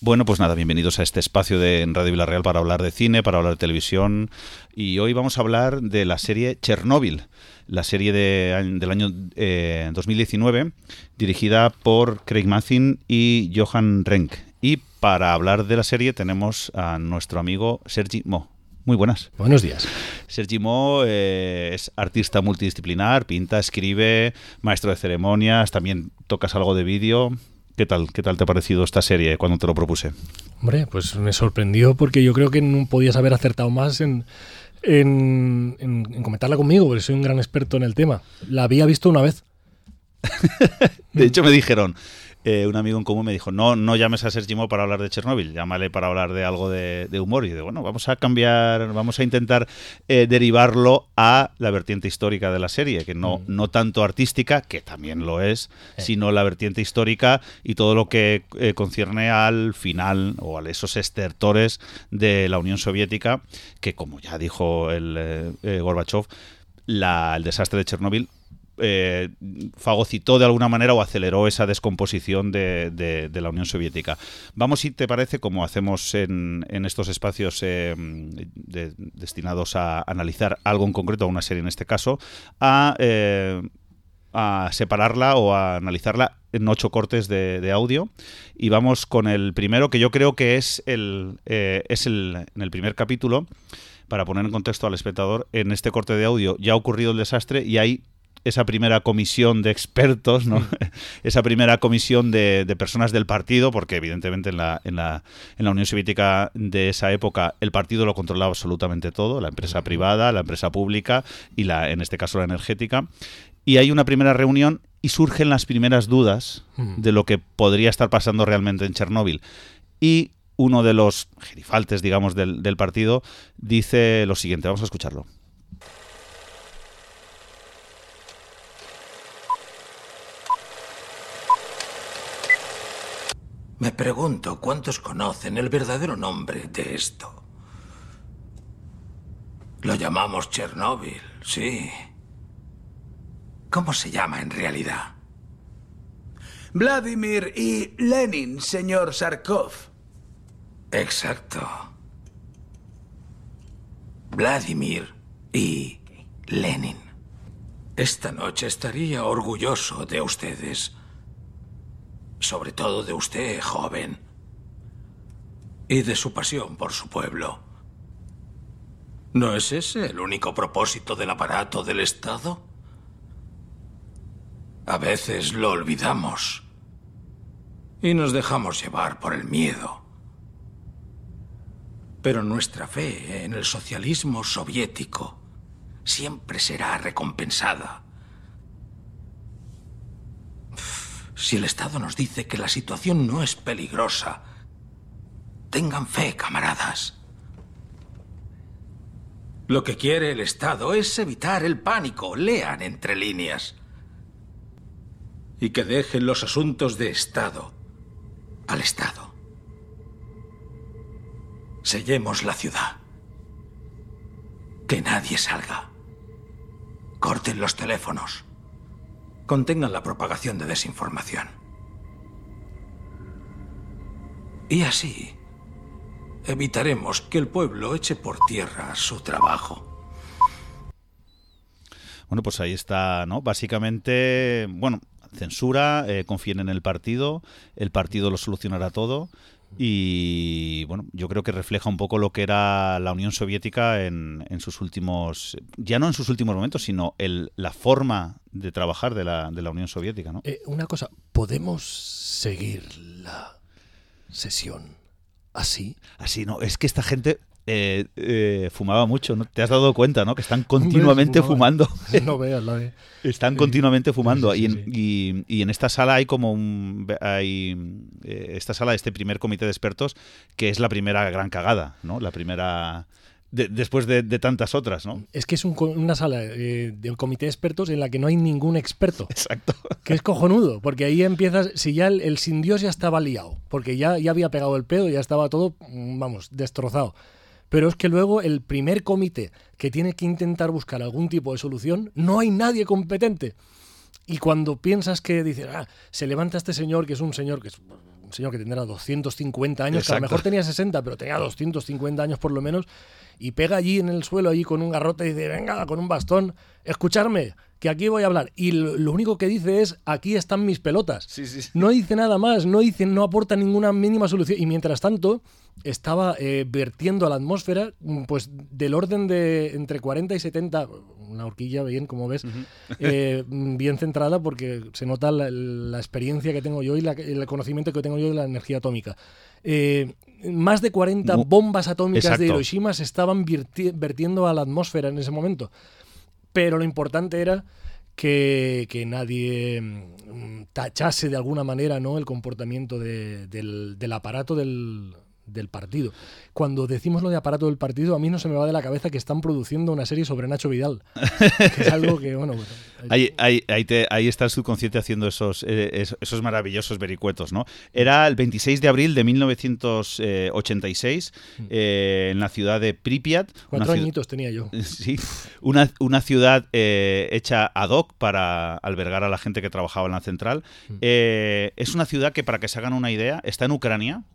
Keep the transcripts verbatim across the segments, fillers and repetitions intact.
Bueno, pues nada, bienvenidos a este espacio de en Radio Villarreal para hablar de cine, para hablar de televisión. Y hoy vamos a hablar de la serie Chernobyl, la serie de, del año eh, dos mil diecinueve, dirigida por Craig Mazin y Johan Renck. Y para hablar de la serie tenemos a nuestro amigo Sergi Mo. Muy buenas. Buenos días. Sergi Mo eh, es artista multidisciplinar, pinta, escribe, maestro de ceremonias, también tocas algo de vídeo. ¿Qué tal? ¿Qué tal te ha parecido esta serie cuando te lo propuse? Hombre, pues me sorprendió porque yo creo que no podías haber acertado más en, en, en, en comentarla conmigo, porque soy un gran experto en el tema. La había visto una vez. De hecho, me dijeron, eh, un amigo en común me dijo, no, no llames a Sergi Mo para hablar de Chernobyl, llámale para hablar de algo de, de humor. Y yo digo, bueno, vamos a cambiar, vamos a intentar eh, derivarlo a la vertiente histórica de la serie, que no, mm. no tanto artística, que también lo es, eh. sino la vertiente histórica y todo lo que eh, concierne al final o a esos estertores de la Unión Soviética, que como ya dijo el eh, eh, Gorbachev, la, el desastre de Chernobyl Eh, fagocitó de alguna manera o aceleró esa descomposición de, de, de la Unión Soviética. Vamos, si te parece, como hacemos en, en estos espacios eh, de, destinados a analizar algo en concreto, a una serie en este caso, a, eh, a separarla o a analizarla en ocho cortes de, de audio. Y vamos con el primero, que yo creo que es el, eh, es el en el primer capítulo, para poner en contexto al espectador. En este corte de audio ya ha ocurrido el desastre y hay esa primera comisión de expertos, ¿no? Mm. Esa primera comisión de, de personas del partido, porque evidentemente en la, en, la, en la Unión Soviética de esa época el partido lo controlaba absolutamente todo, la empresa privada, la empresa pública y la, en este caso la energética. Y hay una primera reunión y surgen las primeras dudas mm. de lo que podría estar pasando realmente en Chernóbil. Y uno de los gerifaltes, digamos, del, del partido dice lo siguiente, vamos a escucharlo. Me pregunto cuántos conocen el verdadero nombre de esto. Lo llamamos Chernóbil, sí. ¿Cómo se llama en realidad? Vladimir y Lenin, señor Sarkov. Exacto. Vladimir y Lenin. Esta noche estaría orgulloso de ustedes. Sobre todo de usted, joven. Y de su pasión por su pueblo. ¿No es ese el único propósito del aparato del Estado? A veces lo olvidamos. Y nos dejamos llevar por el miedo. Pero nuestra fe en el socialismo soviético siempre será recompensada. Si el Estado nos dice que la situación no es peligrosa, tengan fe, camaradas. Lo que quiere el Estado es evitar el pánico, lean entre líneas. Y que dejen los asuntos de Estado al Estado. Sellemos la ciudad. Que nadie salga. Corten los teléfonos. Contengan la propagación de desinformación. Y así evitaremos que el pueblo eche por tierra su trabajo. Bueno, pues ahí está, ¿no? Básicamente, bueno, censura, eh, confíen en el partido, el partido lo solucionará todo. Y bueno, yo creo que refleja un poco lo que era la Unión Soviética en, en sus últimos, ya no en sus últimos momentos, sino el, la forma de trabajar de la, de la Unión Soviética, ¿no? Eh, una cosa, ¿podemos seguir la sesión así? Así, no, es que esta gente eh, eh, fumaba mucho, ¿no? Te has dado cuenta, ¿no? Que están continuamente fumando. No veas la de... Están continuamente fumando. Sí, sí, sí, y, en, y, y en esta sala hay como un... hay eh, esta sala, este primer comité de expertos, que es la primera gran cagada, ¿no? La primera... De, después de, de tantas otras, ¿no? Es que es un, una sala eh, de un comité de expertos en la que no hay ningún experto. Exacto. Que es cojonudo, porque ahí empiezas... Si ya el, el sin Dios ya estaba liado, porque ya, ya había pegado el pedo, ya estaba todo, vamos, destrozado. Pero es que luego el primer comité que tiene que intentar buscar algún tipo de solución, no hay nadie competente. Y cuando piensas que dices, ah, se levanta este señor, que es un señor que es señor que tendrá doscientos cincuenta años, Exacto. que a lo mejor tenía sesenta, pero tenía doscientos cincuenta años por lo menos, y pega allí en el suelo, allí con un garrote, y dice, venga, con un bastón, escucharme, que aquí voy a hablar. Y lo, lo único que dice es, aquí están mis pelotas. Sí, sí, sí. No dice nada más, no dice, no aporta ninguna mínima solución. Y mientras tanto, estaba eh, vertiendo a la atmósfera, pues del orden de entre cuarenta y setenta, una horquilla bien, como ves, uh-huh. eh, bien centrada, porque se nota la, la experiencia que tengo yo y la, el conocimiento que tengo yo de la energía atómica. Eh, más de cuarenta uh, bombas atómicas exacto. de Hiroshima se estaban verti- vertiendo a la atmósfera en ese momento. Pero lo importante era que, que nadie mm, tachase de alguna manera, ¿no?, el comportamiento de, del, del aparato del, del partido. Cuando decimos lo de aparato del partido, a mí no se me va de la cabeza que están produciendo una serie sobre Nacho Vidal. Que es algo que, bueno... bueno ahí, ahí, ahí, te, ahí está el subconsciente haciendo esos, eh, esos maravillosos vericuetos, ¿no? Era el veintiséis de abril de mil novecientos ochenta y seis, eh, en la ciudad de Pripyat. Cuatro añitos tenía yo. Sí, una, una ciudad eh, hecha ad hoc para albergar a la gente que trabajaba en la central. Eh, es una ciudad que, para que se hagan una idea, está en Ucrania,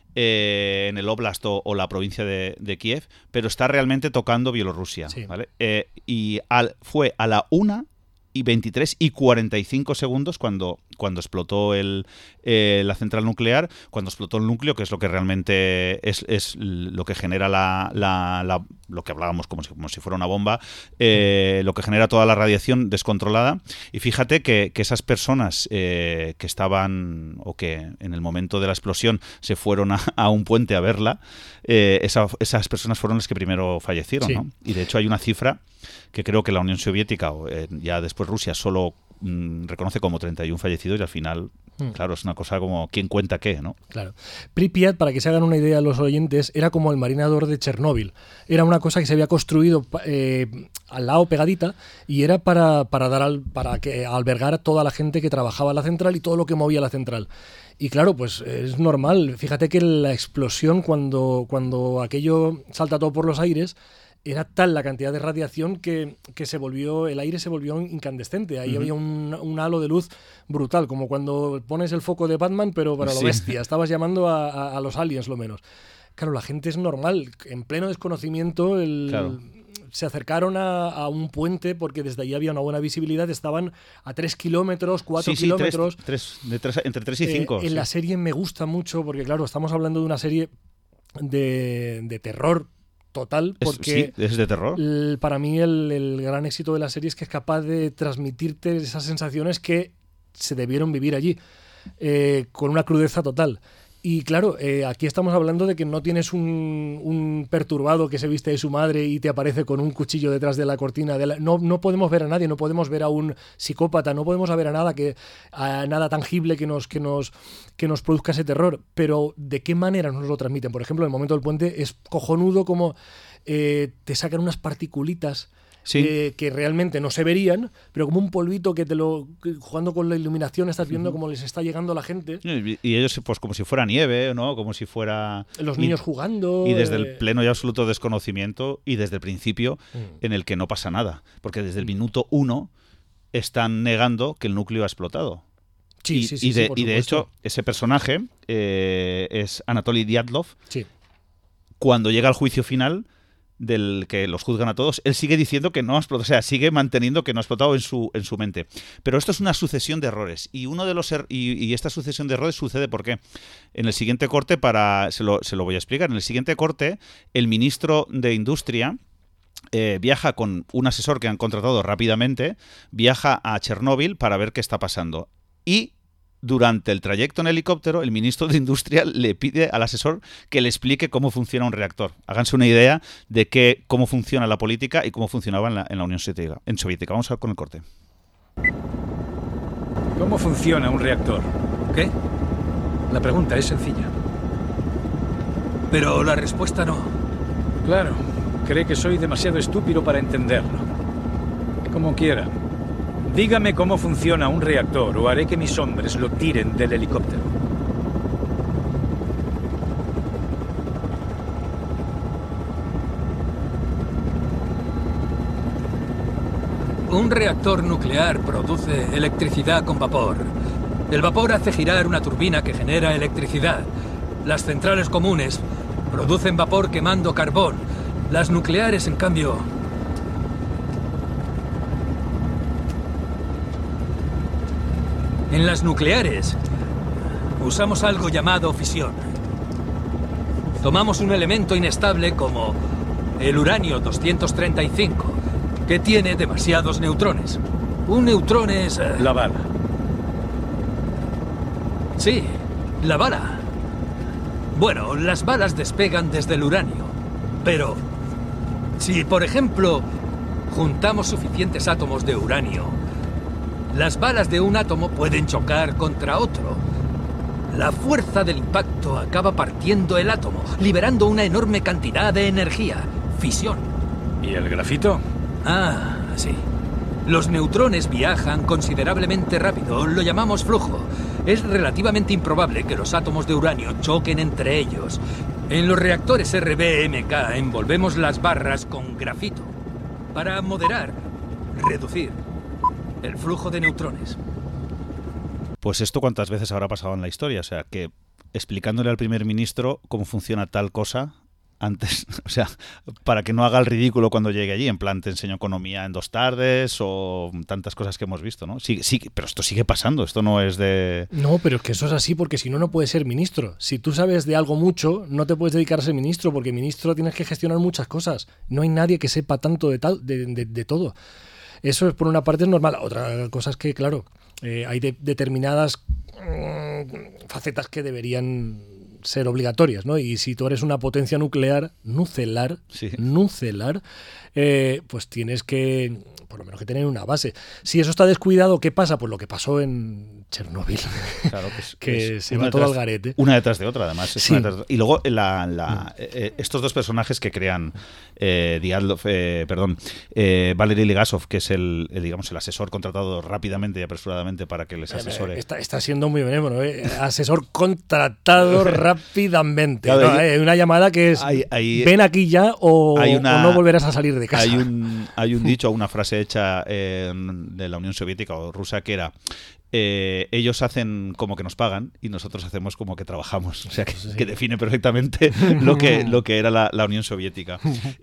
Eh, en el Oblast o, o la provincia de, de Kiev, pero está realmente tocando Bielorrusia, sí. ¿vale? Eh, y al, fue a la una y veintitrés y cuarenta y cinco segundos cuando, cuando explotó el, eh, la central nuclear, cuando explotó el núcleo, que es lo que realmente es, es lo que genera la, la, la, lo que hablábamos como si, como si fuera una bomba, eh, lo que genera toda la radiación descontrolada. Y fíjate que, que esas personas eh, que estaban, o que en el momento de la explosión se fueron a, a un puente a verla, eh, esa, esas personas fueron las que primero fallecieron, sí. ¿no? Y de hecho hay una cifra que creo que la Unión Soviética, o eh, ya después Rusia, solo mmm, reconoce como treinta y uno fallecidos, y al final, mm. claro, es una cosa como quién cuenta qué, ¿no? Claro. Pripyat, para que se hagan una idea los oyentes, era como el marinador de Chernóbil. Era una cosa que se había construido eh, al lado, pegadita, y era para, para, dar al, para que albergar a toda la gente que trabajaba en la central y todo lo que movía la central. Y claro, pues es normal. Fíjate que la explosión, cuando, cuando aquello salta todo por los aires, era tal la cantidad de radiación que, que se volvió, el aire se volvió incandescente. Ahí uh-huh. había un, un halo de luz brutal, como cuando pones el foco de Batman, pero para sí. lo bestia. Estabas llamando a, a, a los aliens, lo menos. Claro, la gente es normal. En pleno desconocimiento, el, claro. se acercaron a, a un puente porque desde allí había una buena visibilidad. Estaban a tres kilómetros, cuatro sí, sí, kilómetros. Tres, tres, de tres, entre tres y cinco. Eh, en sí. la serie me gusta mucho porque, claro, estamos hablando de una serie de, de terror total, porque es, sí, es de terror. El, para mí el, el gran éxito de la serie es que es capaz de transmitirte esas sensaciones que se debieron vivir allí, eh, con una crudeza total. Y claro, eh, aquí estamos hablando de que no tienes un, un perturbado que se viste de su madre y te aparece con un cuchillo detrás de la cortina. De la, no, no podemos ver a nadie, no podemos ver a un psicópata, no podemos ver a nada que a nada tangible que nos, que nos, que nos produzca ese terror. Pero ¿de qué manera nos lo transmiten? Por ejemplo, en el momento del puente es cojonudo como eh, te sacan unas particulitas. Sí. Eh, que realmente no se verían, pero como un polvito que te lo, que jugando con la iluminación estás viendo uh-huh. cómo les está llegando a la gente. Y, y ellos pues como si fuera nieve, ¿no? Como si fuera... Los niños y, jugando. Y desde eh... el pleno y absoluto desconocimiento y desde el principio uh-huh. en el que no pasa nada. Porque desde el minuto uno están negando que el núcleo ha explotado. Sí, y, sí, sí, y, de, sí, y de hecho, ese personaje eh, es Anatoly Dyatlov. Sí. Cuando llega al juicio final, del que los juzgan a todos, él sigue diciendo que no ha explotado, o sea, sigue manteniendo que no ha explotado en su, en su mente. Pero esto es una sucesión de errores, y uno de los er- y, y esta sucesión de errores sucede porque en el siguiente corte, para se lo, se lo voy a explicar, en el siguiente corte, el ministro de Industria eh, viaja con un asesor que han contratado rápidamente, viaja a Chernóbil para ver qué está pasando. Y durante el trayecto en helicóptero, el ministro de Industria le pide al asesor que le explique cómo funciona un reactor. Háganse una idea de qué, cómo funciona la política y cómo funcionaba en la, en la Unión Soviética. En Soviética. Vamos a ver con el corte. ¿Cómo funciona un reactor? ¿Qué? La pregunta es sencilla. Pero la respuesta no. Claro. Cree que soy demasiado estúpido para entenderlo. Como quiera. Dígame cómo funciona un reactor o haré que mis hombres lo tiren del helicóptero. Un reactor nuclear produce electricidad con vapor. El vapor hace girar una turbina que genera electricidad. Las centrales comunes producen vapor quemando carbón. Las nucleares, en cambio... En las nucleares usamos algo llamado fisión. Tomamos un elemento inestable como el uranio doscientos treinta y cinco, que tiene demasiados neutrones. Un neutrón es... Uh... La bala. Sí, la bala. Bueno, las balas despegan desde el uranio. Pero si, por ejemplo, juntamos suficientes átomos de uranio, las balas de un átomo pueden chocar contra otro. La fuerza del impacto acaba partiendo el átomo, liberando una enorme cantidad de energía. Fisión. ¿Y el grafito? Ah, sí. Los neutrones viajan considerablemente rápido, lo llamamos flujo. Es relativamente improbable que los átomos de uranio choquen entre ellos. En los reactores R B M K envolvemos las barras con grafito para moderar, reducir el flujo de neutrones. Pues esto cuántas veces habrá pasado en la historia, o sea, que explicándole al primer ministro cómo funciona tal cosa antes, o sea, para que no haga el ridículo cuando llegue allí, en plan te enseño economía en dos tardes o tantas cosas que hemos visto, ¿no? Sí, sí, pero esto sigue pasando, esto no es de... No, pero es que eso es así porque si no, no puedes ser ministro. Si tú sabes de algo mucho, no te puedes dedicar a ser ministro porque ministro tienes que gestionar muchas cosas. No hay nadie que sepa tanto de, tal, de, de, de todo. Eso es por una parte es normal. Otra cosa es que, claro, eh, hay de, determinadas mmm, facetas que deberían ser obligatorias, ¿no? Y si tú eres una potencia nuclear, nucelar, sí. nucelar, eh, pues tienes que, por lo menos que tener una base. Si eso está descuidado, ¿qué pasa? Pues lo que pasó en Chernóbil, claro, que, es, que es se va todo al garete. Una detrás de otra, además. Es sí. una detrás de, y luego la, la, eh, estos dos personajes que crean eh, Diatlov, eh, perdón, eh, Valery Legasov, que es el, el, digamos, el asesor contratado rápidamente y apresuradamente para que les asesore. Está, está siendo muy benévolo, ¿eh? Asesor contratado rápidamente. Claro, ¿no? Hay una llamada que es hay, hay, ven aquí ya o, una, o no volverás a salir de casa. Hay un, hay un dicho, una frase hecha eh, de la Unión Soviética o rusa que era Eh, ellos hacen como que nos pagan y nosotros hacemos como que trabajamos, o sea que, sí. que define perfectamente lo que, lo que era la, la Unión Soviética.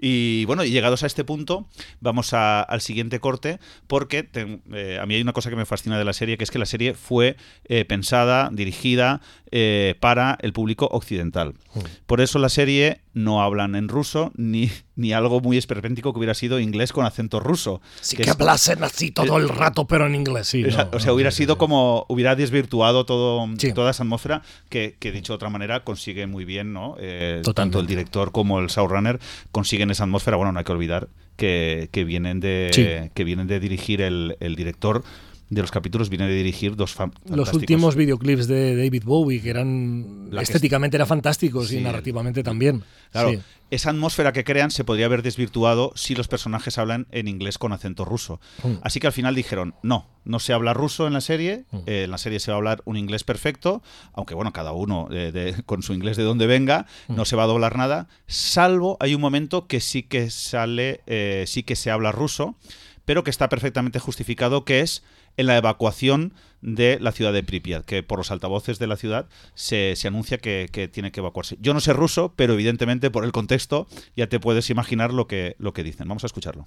Y bueno, y llegados a este punto vamos a, al siguiente corte porque te, eh, a mí hay una cosa que me fascina de la serie, que es que la serie fue eh, pensada, dirigida eh, para el público occidental. Por eso la serie no hablan en ruso ni, ni algo muy esperpéntico que hubiera sido inglés con acento ruso. Sí que, que hablasen así todo el rato, pero en inglés. Sí, no, o sea, no, hubiera sí, sido sí. como, hubiera desvirtuado todo, sí. toda esa atmósfera que, que, dicho de otra manera, consigue muy bien, ¿no? Eh, tanto el director como el showrunner consiguen esa atmósfera. Bueno, no hay que olvidar que, que, vienen, de, sí. que vienen de dirigir el, el director de los capítulos, viene de dirigir dos fantásticos. Los últimos videoclips de David Bowie, que eran La estéticamente que... eran fantásticos sí. y narrativamente también. Claro, sí. esa atmósfera que crean se podría haber desvirtuado si los personajes hablan en inglés con acento ruso. Mm. Así que al final dijeron, no, no se habla ruso en la serie, mm. eh, en la serie se va a hablar un inglés perfecto, aunque bueno, cada uno eh, de, con su inglés de donde venga, mm. no se va a doblar nada, salvo hay un momento que sí que sale, eh, sí que se habla ruso, pero que está perfectamente justificado, que es en la evacuación de la ciudad de Pripyat, que por los altavoces de la ciudad se, se anuncia que, que tiene que evacuarse. Yo no sé ruso, pero evidentemente por el contexto ya te puedes imaginar lo que, lo que dicen. Vamos a escucharlo.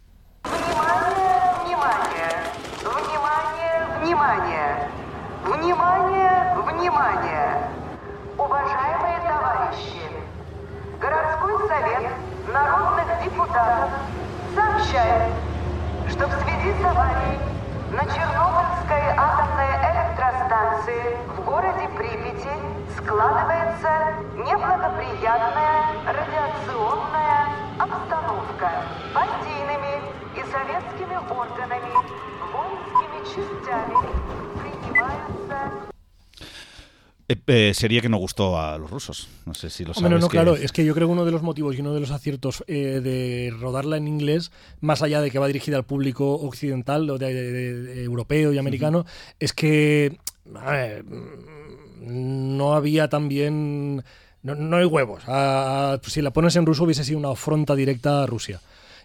На Чернобыльской атомной электростанции в городе Припяти складывается неблагоприятная радиационная обстановка. Партийными и советскими органами, воинскими частями принимаются... Eh, eh, sería que no gustó a los rusos. No sé si lo sabes. Bueno, no, que... claro, es que yo creo que uno de los motivos y uno de los aciertos eh, de rodarla en inglés, más allá de que va dirigida al público occidental, o de, de, de, de europeo y americano, uh-huh. es que a ver, no había también... No, no hay huevos. A, a, si la pones en ruso hubiese sido una afronta directa a Rusia.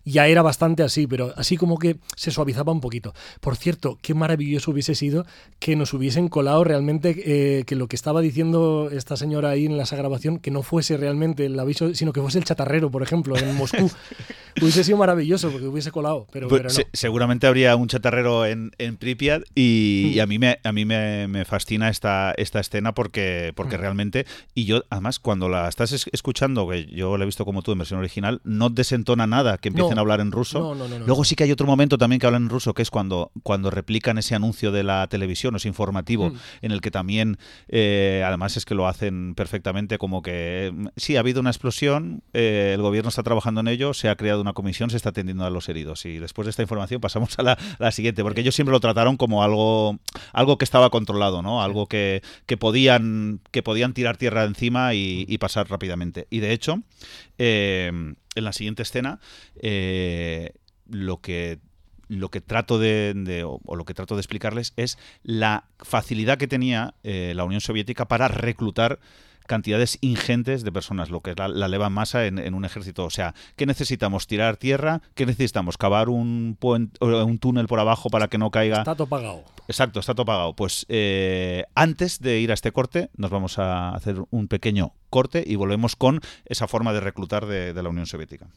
ya era bastante así, pero así como que se suavizaba un poquito. Por cierto, qué maravilloso hubiese sido que nos hubiesen colado realmente eh, que lo que estaba diciendo esta señora ahí en esa grabación, que no fuese realmente el aviso, sino que fuese el chatarrero, por ejemplo, en Moscú. Hubiese sido maravilloso porque hubiese colado, pero, pues, pero no. se, seguramente habría un chatarrero en, en Pripyat y, mm. y a mí me a mí me, me fascina esta, esta escena porque, porque mm. realmente, y yo además cuando la estás escuchando, que yo la he visto como tú en versión original, no desentona nada que empiecen no. a hablar en ruso. No, no, no, no, Luego no. sí que hay otro momento también que hablan en ruso, que es cuando, cuando replican ese anuncio de la televisión, ese informativo, mm. en el que también, eh, además es que lo hacen perfectamente, como que sí, ha habido una explosión, eh, el gobierno está trabajando en ello, se ha creado una comisión, se está atendiendo a los heridos. Y después de esta información pasamos a la, a la siguiente, porque ellos siempre lo trataron como algo, algo que estaba controlado, ¿no? Algo que, que, podían, que podían tirar tierra encima y, y pasar rápidamente. Y de hecho, eh, en la siguiente escena, eh, lo que lo que trato de, de o, o lo que trato de explicarles es la facilidad que tenía eh, la Unión Soviética para reclutar cantidades ingentes de personas, lo que es la, la leva masa en, en un ejército. O sea, ¿qué necesitamos? ¿Tirar tierra? ¿Qué necesitamos? ¿Cavar un, puente, un túnel por abajo para que no caiga? Está todo pagado. Exacto, está todo pagado. Pues eh, antes de ir a este corte, nos vamos a hacer un pequeño corte y volvemos con esa forma de reclutar de, de la Unión Soviética.